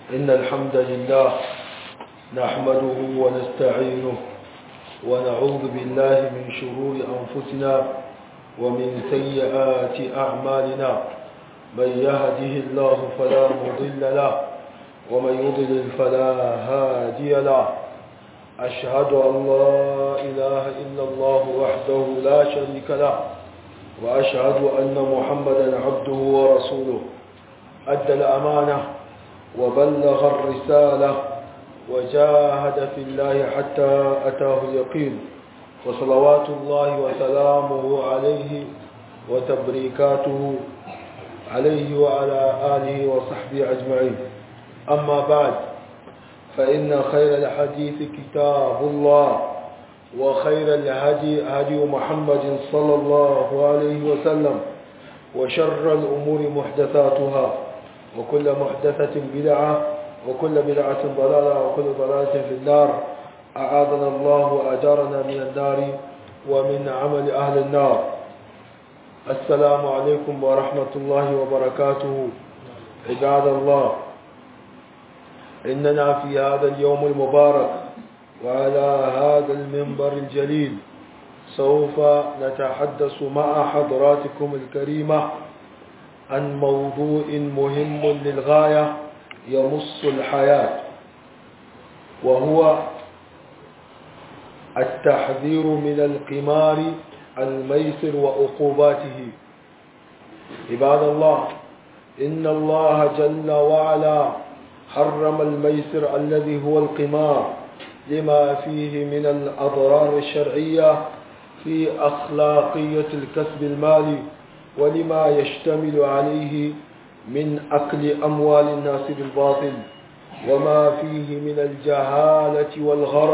إن الحمد لله نحمده ونستعينه ونعوذ بالله من شرور أنفسنا ومن سيئات أعمالنا. من يهده الله فلا مضل له ومن يضلل فلا هادي له. أشهد أن لا إله إلا الله وحده لا شريك له وأشهد أن محمدا عبده ورسوله. أدى الأمانة وبلغ الرسالة وجاهد في الله حتى أتاه اليقين، وصلوات الله وسلامه عليه وتبريكاته عليه وعلى آله وصحبه أجمعين. أما بعد، فإن خير الحديث كتاب الله، وخير الهدي هدي محمد صلى الله عليه وسلم، وشر الأمور محدثاتها، وكل محدثة بدعة، وكل بدعة ضلالة، وكل ضلالة في النار. أعاذنا الله وأجارنا من النار ومن عمل أهل النار. السلام عليكم ورحمة الله وبركاته. عباد الله، إننا في هذا اليوم المبارك وعلى هذا المنبر الجليل سوف نتحدث مع حضراتكم الكريمة عن موضوع مهم للغاية يمس الحياة، وهو التحذير من القمار الميسر وعقوباته. عباد الله، إن الله جل وعلا حرم الميسر الذي هو القمار لما فيه من الأضرار الشرعية في أخلاقية الكسب المالي، ولما يشتمل عليه من أكل أموال الناس بالباطل، وما فيه من الجهالة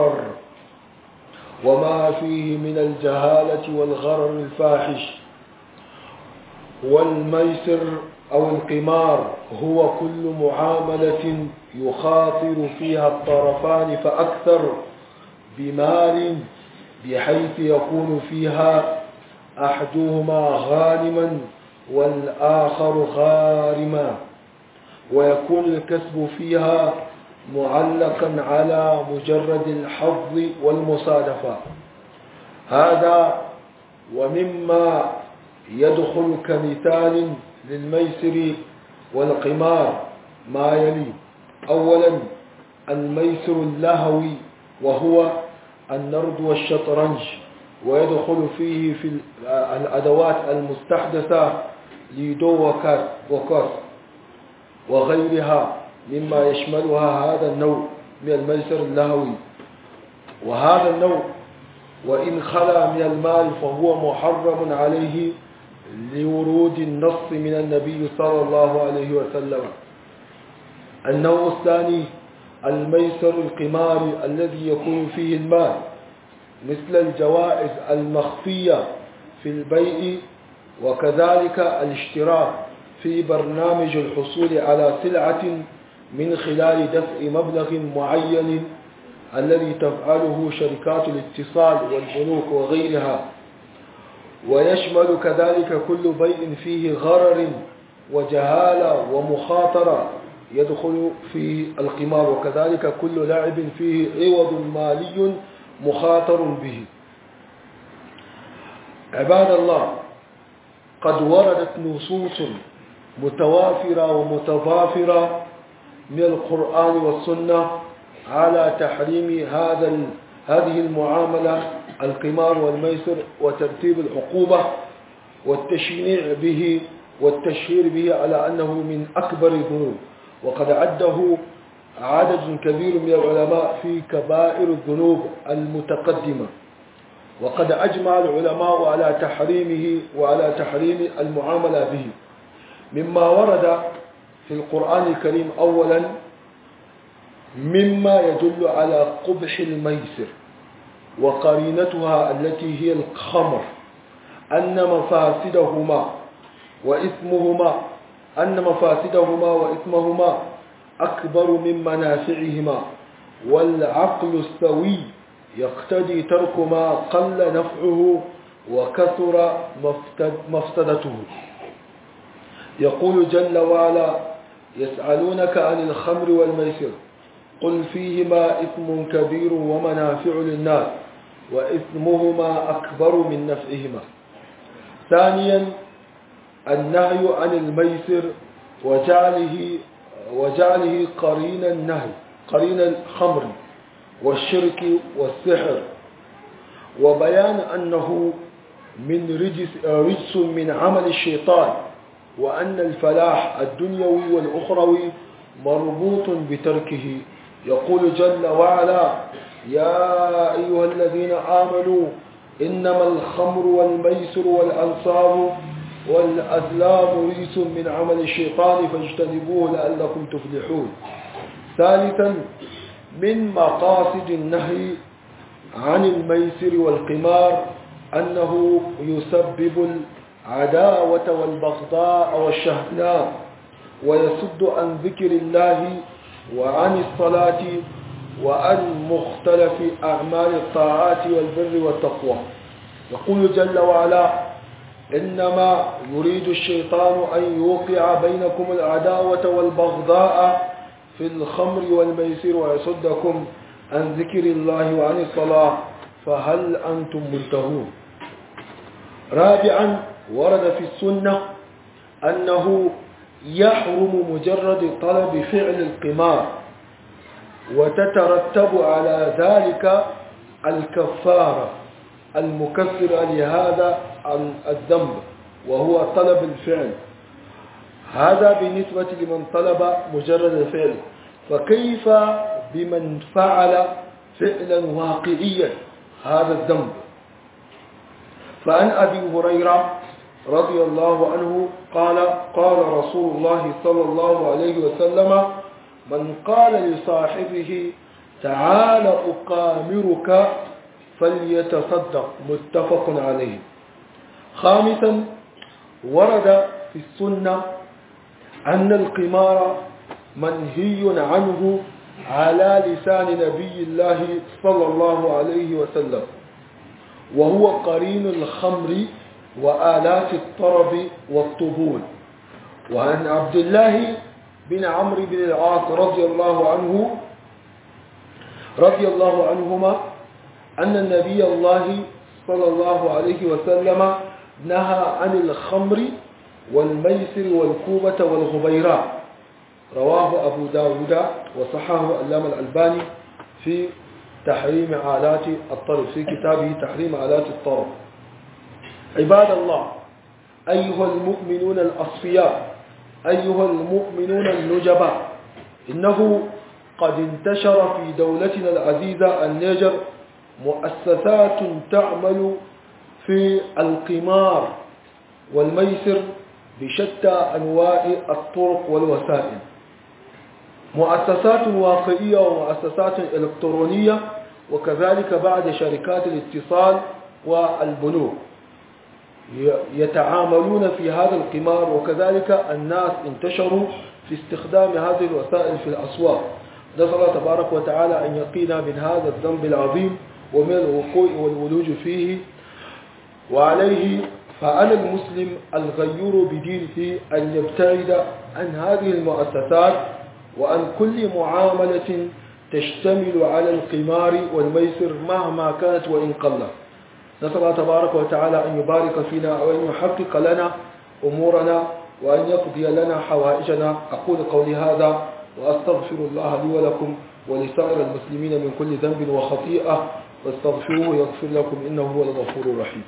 والغرر الفاحش. والميسر أو القمار هو كل معاملة يخاطر فيها الطرفان فأكثر بمال، بحيث يكون فيها أحدهما غانما والآخر غارما، ويكون الكسب فيها معلقا على مجرد الحظ والمصادفة. هذا ومما يدخل كمثال للميسر والقمار ما يلي: أولا، الميسر اللهوي، وهو النرد والشطرنج، ويدخل فيه في الأدوات المستحدثة ليدو وكاس وغيرها مما يشملها هذا النوع من الميسر اللهوي. وهذا النوع وإن خلا من المال فهو محرم عليه لورود النص من النبي صلى الله عليه وسلم. النوع الثاني الميسر القماري الذي يكون فيه المال، مثل الجوائز المخفية في البيع، وكذلك الاشتراك في برنامج الحصول على سلعة من خلال دفع مبلغ معين الذي تفعله شركات الاتصال والبنوك وغيرها. ويشمل كذلك كل بيع فيه غرر وجهالة ومخاطرة يدخل فيه القمار، وكذلك كل لعب فيه عوض مالي مخاطر به. عباد الله، قد وردت نصوص متوافرة ومتضافرة من القرآن والسنة على تحريم هذه المعاملة القمار والميسر، وترتيب العقوبة والتشهير به على أنه من أكبر الذنوب، وقد عده عدد كبير من العلماء في كبائر الذنوب المتقدمة. وقد أجمع العلماء على تحريمه وعلى تحريم المعاملة به. مما ورد في القرآن الكريم: أولا، مما يدل على قبح الميسر وقرينتها التي هي الخمر أن مفاسدهما أكبر من منافعهما، والعقل السوي يقتضي ترك ما قل نفعه وكثر مفسدته. يقول جل وعلا: يسألونك عن الخمر والميسر قل فيهما إثم كبير ومنافع للناس وإثمهما أكبر من نفعهما. ثانيا النهي عن الميسر وجعله قرين النهي قرين الخمر والشرك والسحر، وبيان أنه من رجس من عمل الشيطان، وأن الفلاح الدنيوي والأخروي مربوط بتركه. يقول جل وعلا: يا أيها الذين آمنوا إنما الخمر والميسر والأنصاب والأزلام رجس من عمل الشيطان فاجتنبوه لعلكم تفلحون. ثالثا من مقاصد النهي عن الميسر والقمار أنه يسبب العداوة والبغضاء والشحناء، ويصد عن ذكر الله وعن الصلاة وعن مختلف أعمال الطاعات والبر والتقوى. يقول جل وعلا: إنما يريد الشيطان أن يوقع بينكم العداوة والبغضاء في الخمر والميسر ويصدكم عن ذكر الله وعن الصلاة فهل أنتم منتهون. رابعا ورد في السنة أنه يحرم مجرد طلب فعل القمار، وتترتب على ذلك الكفارة المكفرة لهذا الذنب وهو طلب الفعل. هذا بالنسبة لمن طلب مجرد الفعل، فكيف بمن فعل فعلا واقعيا هذا الذنب؟ فعن أبي هريرة رضي الله عنه قال: قال رسول الله صلى الله عليه وسلم: من قال لصاحبه تعال أقامرك فليتصدق، متفق عليه. خامسا ورد في السنة أن القمار منهي عنه على لسان نبي الله صلى الله عليه وسلم، وهو قرين الخمر وآلات الطرب والطبول. وعن عبد الله بن عمرو بن العاص رضي الله عنهما أن النبي الله صلى الله عليه وسلم نهى عن الخمر والميسر والكوبة والغبيراء. رواه أبو داود وصححه العلامة الألباني في تحريم آلات الطرب، في كتابه تحريم آلات الطرب. عباد الله، أيها المؤمنون الأصفياء، أيها المؤمنون النجباء، إنه قد انتشر في دولتنا العزيزة النيجر مؤسسات تعمل في القمار والميسر بشتى أنواع الطرق والوسائل، مؤسسات واقعية ومؤسسات إلكترونية، وكذلك بعد شركات الاتصال والبنوك يتعاملون في هذا القمار، وكذلك الناس انتشروا في استخدام هذه الوسائل في الأسواق. نسأل الله تبارك وتعالى أن يقينا من هذا الذنب العظيم ومن الوقوع والولوج فيه. وعليه فعلى المسلم الغيور بدينه أن يبتعد عن هذه المؤسسات وعن كل معاملة تشتمل على القمار والميسر مهما كانت وإن قلت. نسأل الله تبارك وتعالى أن يبارك فينا وأن يحقق لنا أمورنا وأن يقضي لنا حوائجنا. أقول قولي هذا وأستغفر الله لي ولكم ولسائر المسلمين من كل ذنب وخطيئة، واستغفروه يغفر لكم إنه هو الغفور الرحيم.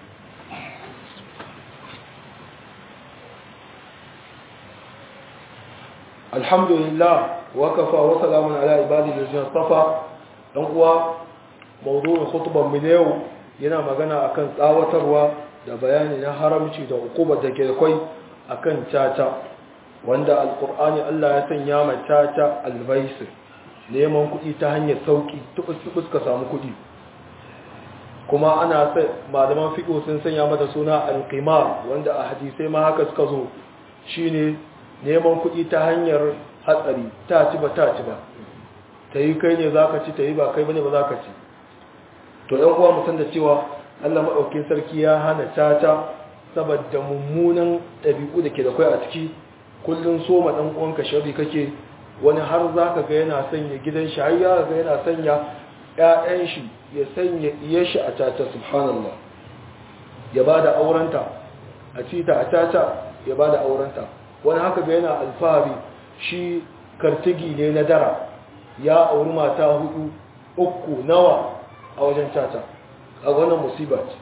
الحمد لله وكفى وسلام على عباده الذين اصطفى. dan uwa mawdu'in khutban mu yau yana magana akan tsawatarwa da bayani na haramci da hukumar da ke kai akan caca, wanda alqur'ani Allah ya sanya mai caca albaisir, neman kuɗi ta hanyar sauki tubus ka samu kuɗi. Kuma ana sai malaman fiqh sun sanya mata suna alqimar, wanda a hadisai ma haka suka zo, shine neman kuɗi ta hanyar hatsari, ta ci ba ta yi kai ne za ka ci, ta yi ba kai bane ba za ka ci. To ɗan uwa mutum da cewa Allah maɗaukin sarki ya hana caca saboda mummunan ɗabi'u da ke da kai a ciki, kullun so ma dan uwanka sharri kake, wani har zaka ga yana sanya gidan shi har ya ga yana sanya ƴaƴan shi ya sanya iyar shi a tata, subhanallah, ya bada aurenta a cita a tata, ya bada aurenta. Wani haka ga yana alfahari shi kartigi ne na dara, ya auri mata 4 3 nawa a wajen tata, a wannan musiba ce.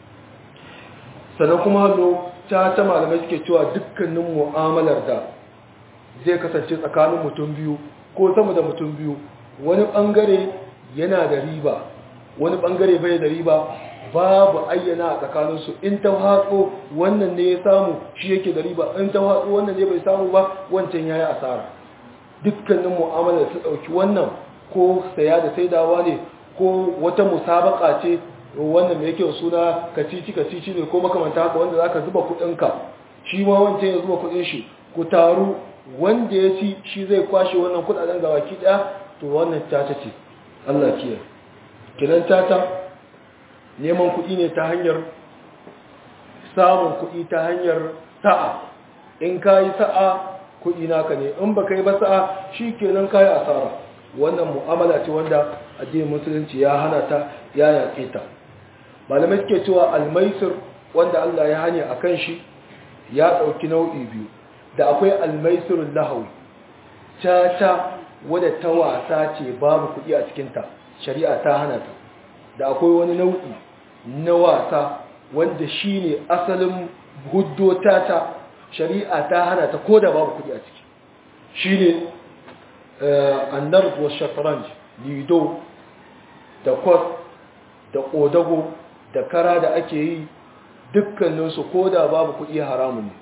Sannan kuma hannu ta malamai suke cewa dukkanin mu'amalar da zai kasance tsakanin mutum biyu ko sama da mutum biyu, wani bangare yana da riba wani bangare bai da riba, babu ayyana a tsakaninsu. In ta hatso wannan ne ya samu shi yake da riba, in ta hatso wannan ne bai samu ba wancan ya yi asara. Dukkanin mu'amalar su ɗauki wannan ko saya da saidawa ne ko wata musabaka ce, wannan mai yake suna kacici ne ko makamanta haka, wanda zaka zuba kudinka shi ma wancan ya zuba kudin shi, ku taru, wanda ya ci shi zai kwashe wannan kudaden ga baki daya, to wannan tata ce. Allah kiyaye. Kidan tata neman kudi ne ta hanyar samun kudi ta hanyar sa'a. In kai sa'a kudi naka ne, in baka yi ba sa'a shikenan kai asara. Wannan mu'amala ce wanda addinin musulunci ya hana ta, ya yaƙe ta. Malamai suke cewa almaisir wanda Allah ya hane akan shi ya dauki nau'i biyu. Da akwai almaisirul lahawi, tata wadda ta wasa ce babu kudi a cikin ta, shari'a ta hana ta. Da akwai wani nau'i na wasa wanda shine asalin huddo tata, shari'a ta hana ta koda babu kudi a ciki. Shine an-nard wa shatranj, lido da kwas da kodago da kara da ake yi, dukkaninsu ko da babu kuɗi haramun ne.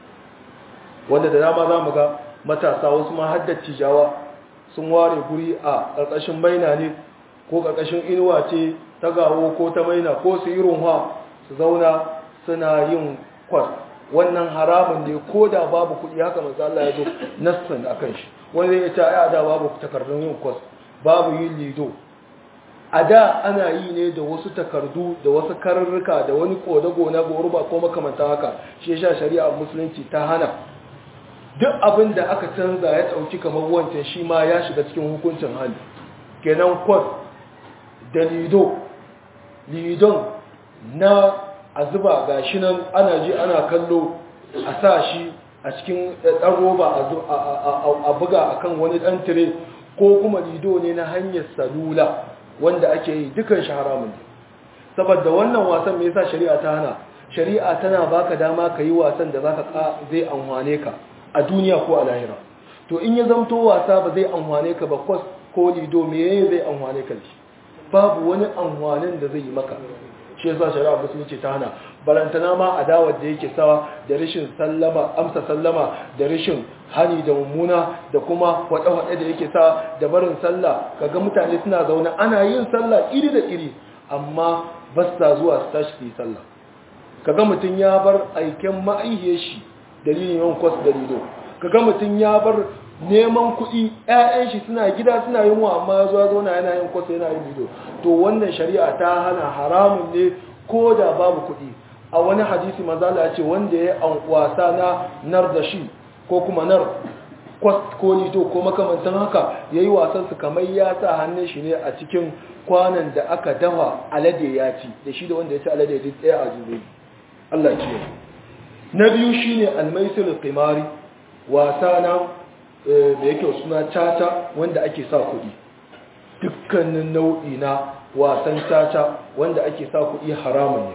Wanda da dama za mu ga matasa wasu ma haddar tijawa sun ware guri a ƙarƙashin maina ne ko ƙarƙashin inuwa ce ta gawo ko ta maina ko su yi runwa su zauna suna yin kwas. Wannan haramun ne ko da babu kuɗi, haka manzo Allah ya zo nassan akan shi. Wanda ya ce ai da babu takardun yin kwas, babu yin lido. A da ana yi ne da wasu takardu da wasu karurruka da wani kodago na goruba ko makamanta haka, shi yasa shari'a musulunci ta hana. Duk abin da aka canza ya dauki kamar wancan shi ma ya shiga cikin hukuncin hali. Kenan kwas da lidon na azuba gashi nan ana ji ana kallo, a sa shi a cikin ɗan roba a buga akan wani ɗan tire, ko kuma lido ne na hanyar salula wanda ake yi, dukan shi haramun ne. Saboda wannan wasan me yasa shari'a ta hana? Shari'a tana baka dama ka yi wasan da zai amfane ka a duniya ko a lahira. To in ya zamto wasa ba zai amfane ka ba, kwas ko lido me zai amfane ka shi? Babu wani amfanin da zai yi maka. Shi yasa shari'a musulunci ta hana. Barantana ma adawar da yake sawa da rashin sallama, amsa sallama, da rashin hani da mummuna, da kuma wade-wade da yake sa da barin sallah. Kaga mutane suna zaune ana yin sallah iri da iri, amma ba sa zuwa su tashi su yi sallah. Kaga mutum ya bar aiken ma'aihiyar shi dalilin yawan kwas da lido. Kaga mutum ya bar neman kuɗi, ƴaƴan shi suna gida suna yin wa, amma ya zo zauna yana yin kwas yana yin lido. To wannan shari'a ta hana, haramun ne ko da babu kuɗi. A wani hadisi manzo Allah ya ce wanda ya wasa na nar da shi ko kuma nar kwas ko lido ko makamantan haka, yayi wasan su kamar ya sa hannun shi ne a cikin kwanan da aka dafa alade ya ci, da shi da wanda ya ci alade duk ɗaya a jure. Allah ce. Na biyu shine almaisul qimari, wasa na da yake suna tata wanda ake sa kuɗi. Dukkanin nau'i na wasan tata wanda ake sa kuɗi haramun ne.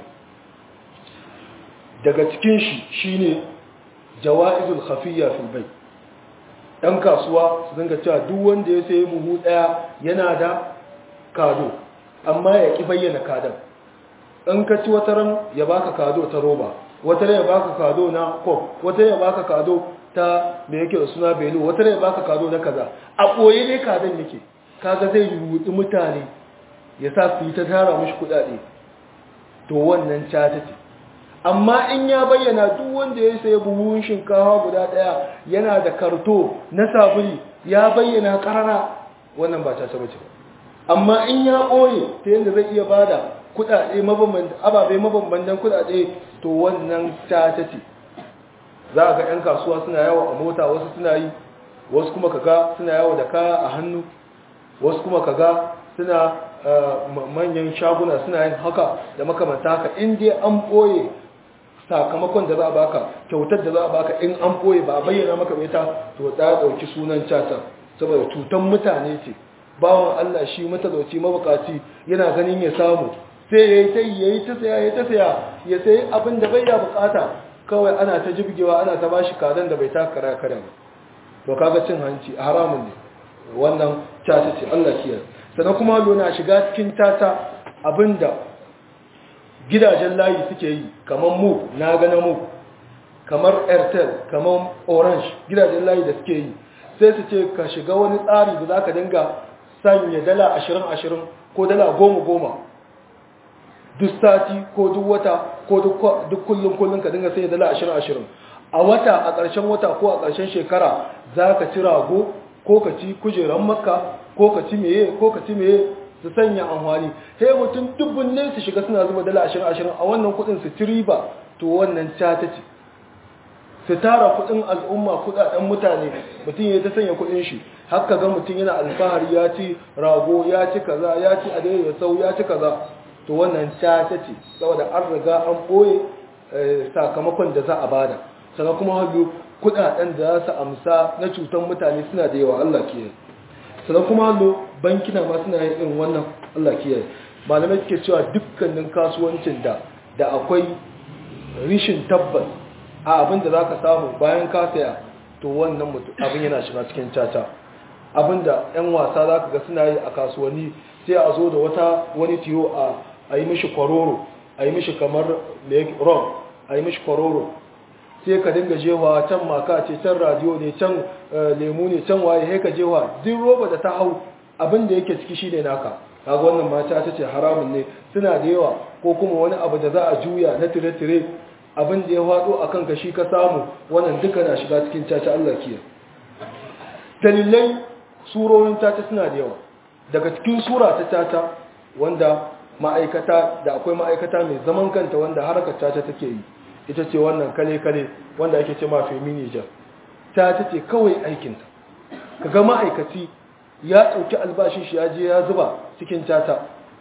Daga cikin shi shine jawaizul khafiyya fil bayt. Dan kasuwa su dinga cewa duk wanda ya sayi buhu daya yana da kado, amma ya ki bayyana kadan. In ka ci wataran ya baka kado ta roba, wataran ya baka kado na kok, wataran ya baka kado ta me yake da suna belu, wataran ya baka kado na kaza. A boye ne kadan yake. Kaga zai rudi mutane ya sa su yi ta tara mishi kudade. To wannan cata ce. Amma in ya bayyana duk wanda ya sayi buhun shinkafa guda daya yana da karto na sabuli, ya bayyana karara, wannan ba ta sabace ba. Amma in ya boye ta yanda zai iya bada kudade mabambantan, ababe mabambantan kudade, to wannan ta ce. za ga 'yan kasuwa suna yawo a mota, wasu suna yi, wasu kuma kaga suna yawo da kaya a hannu, wasu kuma kaga suna manyan shaguna suna yin haka da makamanta haka. In dai an ɓoye sakamakon da za a baka, kyautar da za a baka, in an ɓoye ba a bayyana maka mai ta, to ta ɗauki sunan caca, saboda cutan mutane ce. Bawan Allah shi matalauci mabukaci yana ganin ya samu, sai yayi ta saya ya sayi abin da bai da bukata, kawai ana ta jibgewa, ana ta bashi kadan da bai ta kara ba. To kaga cin hanci haramun ne, wannan caca ce, Allah kiyaye. Sannan kuma lona shiga cikin tata abinda gidajen layi suke yi, kamar mu na gana mu, kamar Airtel, kamar Orange, gidajen layi da suke yi, sai su ce ka shiga wani tsari da za ka dinga sanya dala 20-20 ko dala 10-10 duk sati ko duk wata ko duk kullum ka dinga sanya dala 20-20 a wata, a ƙarshen wata ko a ƙarshen shekara za ka ci rago ko ka ci kujeran makka ko ka ci meye su sanya amfani. Sai mutum dubbin ne su shiga suna zuba dala 20-20 a wannan kudin su ci riba, to wannan cata ce. Su tara kudin al'umma, kudaden mutane, mutum ya ta sanya kudin shi, haka ga mutum yana alfahari ya ci rago, ya ci kaza, ya ci adai da sau, ya ci kaza, to wannan cata ce, saboda an riga an boye sakamakon da za a bada. Sannan kuma hagu kudaden da za su amsa na cutan mutane suna da yawa, Allah kiyaye. Sannan kuma hagu bankina ma suna yin irin wannan, Allah kiyaye. Malamai suke cewa dukkanin kasuwancin da akwai rishin tabbas a abin da za ka samu bayan ka saya, to wannan abin yana shiga cikin caca. Abin da 'yan wasa za ka ga suna yi a kasuwanni, sai a zo da wani tiyo a yi mishi kwaroro, a yi mishi kamar rom, a yi mishi kwaroro, sai ka dinga jewa can maka ce, can radiyo ne, can lemu ne, can waye, sai ka jewa duk roba da ta hau abin da yake ciki shine naka. Kaga wannan mata ta ce haramun ne, suna da yawa. Ko kuma wani abu da za a juya na tire-tire, abin da ya faɗo a kanka shi ka samu, wannan duka na shiga cikin caca, Allah kiyaye. Dalilai surorin caca suna da yawa. Daga cikin sura ta caca wanda ma'aikata, da akwai ma'aikata mai zaman kanta wanda harkar caca take yi, ita ce wannan kale-kale wanda ake ce ma feminijar. Caca ce kawai aikinta. Kaga ma'aikaci ya ɗauki albashin shi ya je ya zuba cikin caca,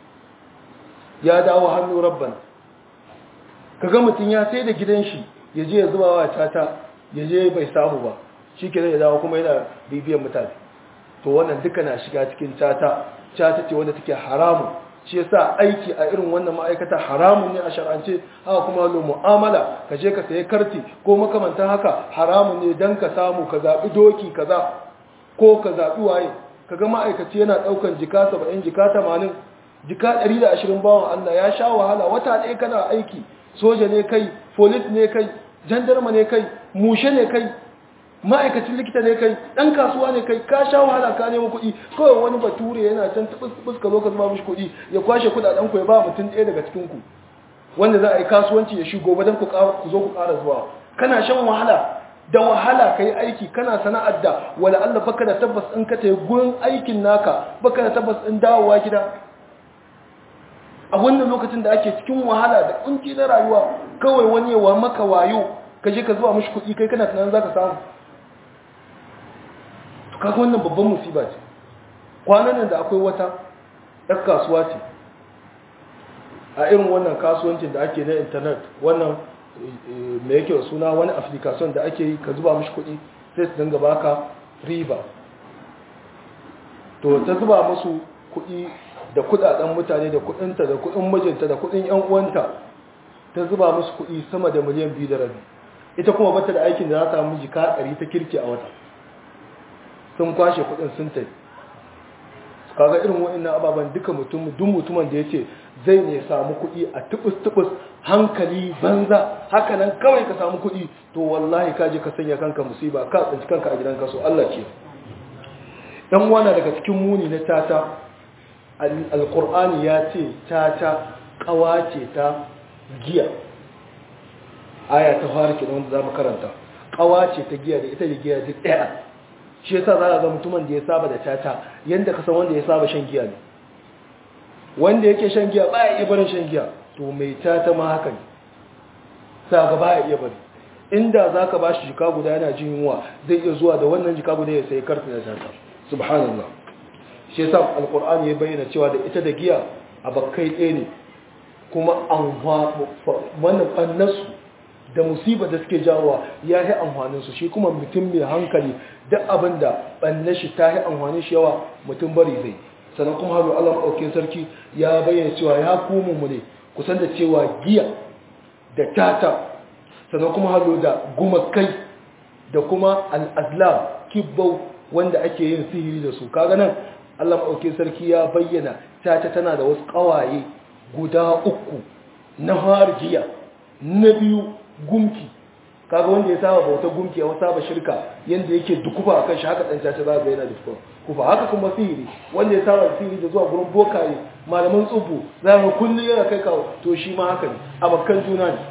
ya dawo hannu rabbana. Kaga mutum ya sai da gidan shi ya je ya zuba wa caca, ya je bai samu ba, shi ke ya dawo kuma yana bibiyan mutane. To wannan duka na shiga cikin caca ce wanda take haramun. Shi yasa aiki a irin wannan ma'aikata haramun ne a shar'ance. Haka kuma lo mu'amala, ka je ka sayi karti ko makamantan haka haramun ne, dan ka samu ka zabi doki kaza ko ka zabi waye. Kaga ma'aikaci yana daukan jika 70, jika 80, jika 120 bawan Allah, ya sha wahala wata ɗaya kana aiki. Soja ne kai, police ne kai, jandarma ne kai, mushe ne kai, ma'aikacin likita ne kai, ɗan kasuwa ne kai, ka sha wahala ka nemo kuɗi. Kawai wani bature yana can tubus ka zo ka zuba mishi kuɗi, ya kwashe kuɗaɗen ku ya ba mutum ɗaya daga cikin ku, wanda za a yi kasuwanci ya shigo ba don ku zo ku ƙara zuwa. Kana shan wahala, da wahala kai aiki, kana sana'ar da wala Allah baka da tabbas in ka tayi gurin aikin naka, baka da tabbas in dawowa gida. A wannan lokacin da ake cikin wahala da kunci na rayuwa, kawai wani yawa maka wayo ka je ka zuwa mishi kuɗi, kai kana tunanin zaka samu. To kaga wannan babban musiba ce. Kwanan nan da akwai wata ɗan kasuwa ce a irin wannan kasuwancin da ake na internet, wannan me yake suna wani application da ake yi, ka zuba mishi kuɗi sai su dinga baka riba. To ta zuba musu kuɗi da kudaden mutane, da kudinta, da kudin mijinta, da kudin yan uwanta, ta zuba musu kudi sama da miliyan 2.5. Ita kuma bata da aikin da za ta samu jika 100 ta kirki a wata. Sun kwashe kudin sun tafi. Kaga irin wa'annan ababan duka mutumin da yace zai ne samu kudi a tubus hankali banza, haka nan kawai ka samu kudi, to wallahi ka je ka sanya kanka musiba, ka tsinci kanka a gidan kaso. Allah ce. Dan wana daga cikin muni na tata, Al-Qur'ani ya ce tata kawace ta giya. Aya ta fara kenan wanda zamu karanta. Kawace ta giya, da ita da giya duk ɗaya. Shi yasa za ga mutumin da ya saba da tata, yanda ka san wanda ya saba shan giya ne. Wanda yake shan giya baya iya barin shan giya, to mai tata ma haka ne. Sa ga baya iya bari. inda zaka bashi jika guda yana jin yunwa zai iya zuwa da wannan jika guda ya sayi karfi da tata subhanallah shi yasa alqur'ani ya bayyana cewa da ita da giya abakai ɗaya ne kuma wannan annasu da musibar da suke jawowa ya yi amfaninsu shi kuma mutum mai hankali duk abin da ɓanne shi ta yi amfanin shi yawa mutum bari zai sannan kuma halu Allah maɗaukin sarki ya bayyana cewa ya komu mu ne kusan da cewa giya da tata sannan kuma halu da gumakai da kuma al'azlam kibbau wanda ake yin sihiri da su kaga nan Allah maɗaukin sarki ya bayyana tata tana da wasu ƙawaye guda uku na har giya na biyu gumki kaga wanda ya saba bauta gumki ya saba shirka yanda yake dukufa akan shi haka dan caca za ga yana dukufa kufa haka kuma sihiri wanda ya saba sihiri da zuwa gurin bokaye malaman tsubu za ga kullun yana kai kawo to shi ma haka ne abakan juna ne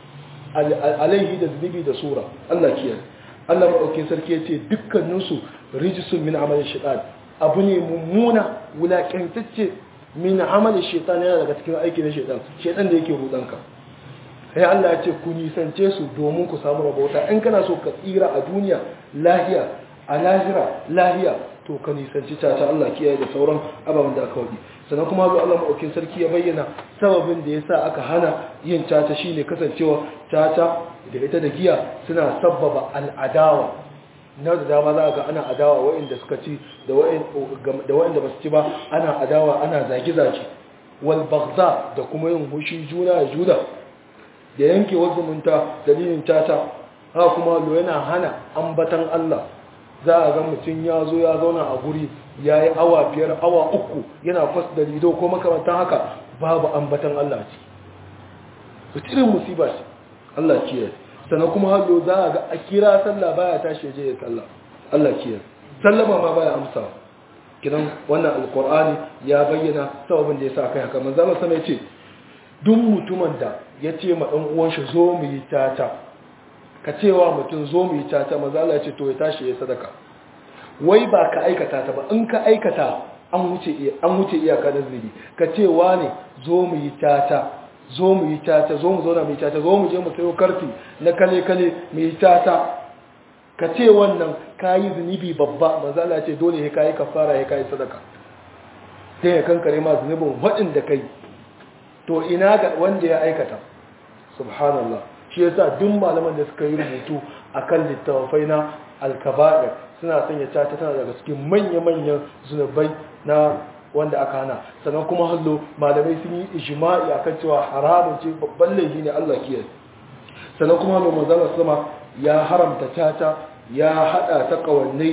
alaihi da zubi da sura Allah kiyaye Allah madaukakin sarki yace dukkanin su rijsun min amali shaytan abu ne mummuna wulakantacce min amali shaytan yana daga cikin aiki na shaytan da yake rudanka sai Allah ya ce ku nisance su domin ku samu rabauta in kana so ka tsira a duniya lahiya a lahira lahiya to ka nisanci tata Allah kiyaye da sauran ababen da aka wadi sannan kuma zo Allah madaukakin sarki ya bayyana sababin da yasa aka hana yin tata shine kasancewa tata da ita da giya suna sabbaba al'adawa na da dama za ga ana adawa waɗanda suka ci da waɗanda ba su ci ba ana adawa ana zage-zage wal baghdha da kuma yin hushi juna da juna da yanke wasu zumunta dalilin tata haka kuma lo yana hana ambatan Allah za a ga mutum ya zo ya zauna a guri ya yi awa 5 awa 3 yana fas da lido ko makamantan haka babu ambatan Allah ce fitirin musiba ce Allah kiyaye sannan kuma hallo za a ga a kira sallah baya tashi je ya sallah Allah kiyaye sallama ma baya amsa kidan wannan alqur'ani ya bayyana sababin da yasa kai haka manzo Allah sama yace duk mutumin da ya ce ma ɗan uwan shi zo mu yi tata ka cewa mutum zo mu yi tata maza Allah ya ce to ya tashi ya sadaka wai ba ka aikata ta ba in ka aikata an wuce iyaka da zubi ka ce ne zo mu yi tata zo mu yi tata zo mu zauna mu yi tata zo mu je mu sayo karfi na kale mu yi tata ka ce wannan kayi zunubi babba maza Allah ya ce dole ya kayi kafara ya kayi sadaka sai ya kankare ma zunubin waɗanda kai to ina ga wanda ya aikata subhanallah shi yasa duk malaman da suka yi rubutu akan littafai na al-kaba'ir suna sanya tata tana daga cikin manya-manyan zunubai na wanda aka hana sannan kuma hallo malamai sun yi ijma'i akan cewa haramun ce babban laifi ne Allah kiyaye sannan kuma hallo manzon sama ya haramta tata ya hada ta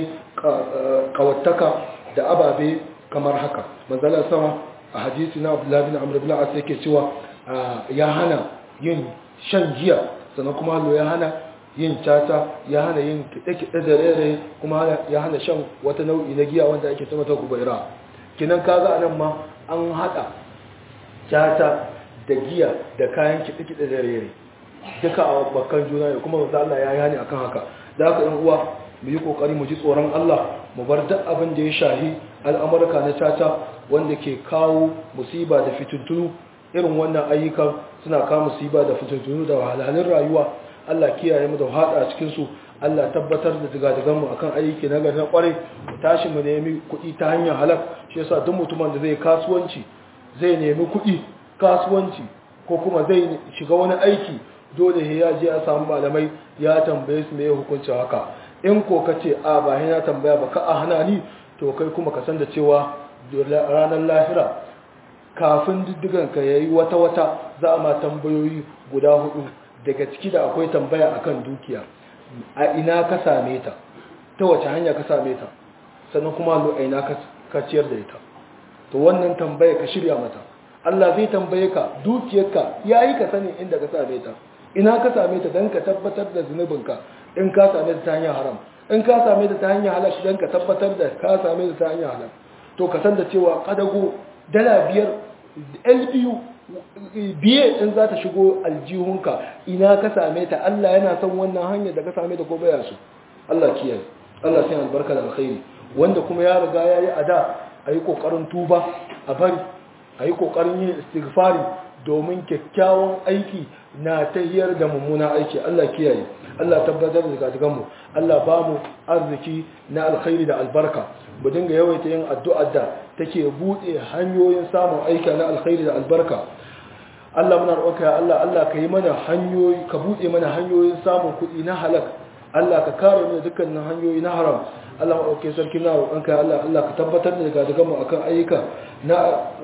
kawattaka da ababe kamar haka manzon sama a hadisi na Abdullah bin Amr bin As yake cewa ya hana yin shan giya sannan kuma hallo ya hana yin tata ya hana yin kiɗe-kiɗe da rere kuma ya hana shan wata nau'i na giya wanda ake tsamata kubaira kinan kaga anan ma an haɗa tata da giya da kayan kiɗe-kiɗe da rere duka a bakkan juna ne kuma manzo Allah ya yi hani akan haka da haka ɗan uwa mu yi kokari mu ji tsoron Allah mu bar duk abin da ya shahi al'amurka na tata wanda ke kawo musiba da fitintunu irin wannan ayyukan suna kawo musiba da fitintunu da wahalhalun rayuwa Allah kiyaye mu da hada a cikin su Allah tabbatar da digadigan mu akan ayyuki na gari na kware mu tashi mu nemi kuɗi ta hanyar halak shi yasa duk mutumin da zai kasuwanci zai nemi kuɗi kasuwanci ko kuma zai shiga wani aiki dole ya je a samu malamai ya tambaye su me hukuncin haka in ko kace a ba na tambaya ba ka a hana ni to kai kuma ka san da cewa ranar lahira kafin diddigan ka yayi wata za a ma tambayoyi guda 4 daga ciki da akwai tambaya akan dukiya a ina ka same ta ta wace hanya ka same ta sannan kuma lo ina ka ciyar da ita to wannan tambaya ka shirya mata Allah zai tambaye ka dukiyarka yayi ka sani inda ka same ta ina ka same ta dan ka tabbatar da zunubinka in ka same ta hanyar haram in ka same ta hanyar halal dan ka tabbatar da ka same ta hanyar halal to ka san da cewa kadago dala 5 LBU biye in za ta shigo aljihunka ina ka same ta Allah yana son wannan hanyar da ka same ta ko baya so Allah kiyaye Allah sai albarka da alkhairi wanda kuma ya riga yayi ada ayi kokarin tuba a bari ayi kokarin yin istighfari domin kyakkyawan aiki na tahiyar da mummuna aiki. Allah kiyaye, Allah tabbatar da gadiganmu, Allah ba mu arziki na alkhairi da albarka, mu dinga yawaita yin addu'ar da take buɗe hanyoyin samun aika na alkhairi da albarka. Allah muna roƙonka ya Allah, Allah ka yi mana hanyoyi, ka buɗe mana hanyoyin samun kuɗi na halak, Allah ka kare mu da dukkanin hanyoyi na haram. Allah ma ɗauke sarki na roƙonka ya Allah, Allah ka tabbatar da gadiganmu akan ayyuka na